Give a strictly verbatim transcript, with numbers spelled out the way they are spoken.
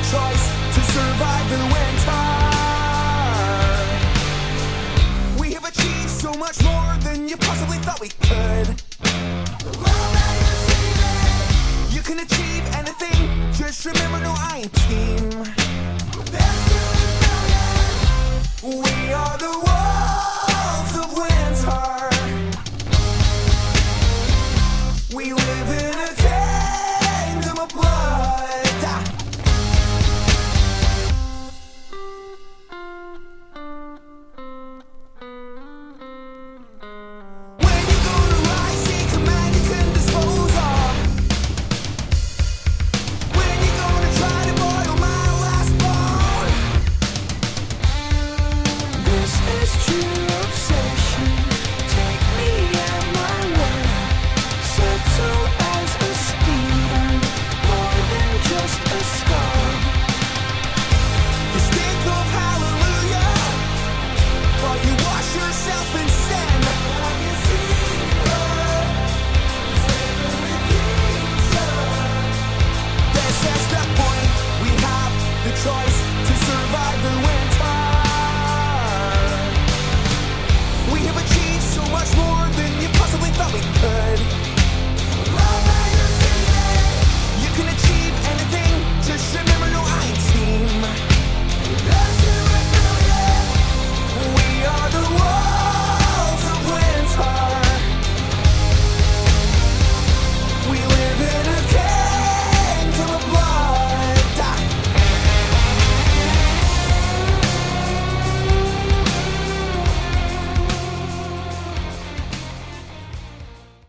choice to survive the winter. We have achieved so much more than you possibly thought we could. The world that you see it. You can achieve anything, just remember, no, I ain't team. There's still rebellion. We are the world.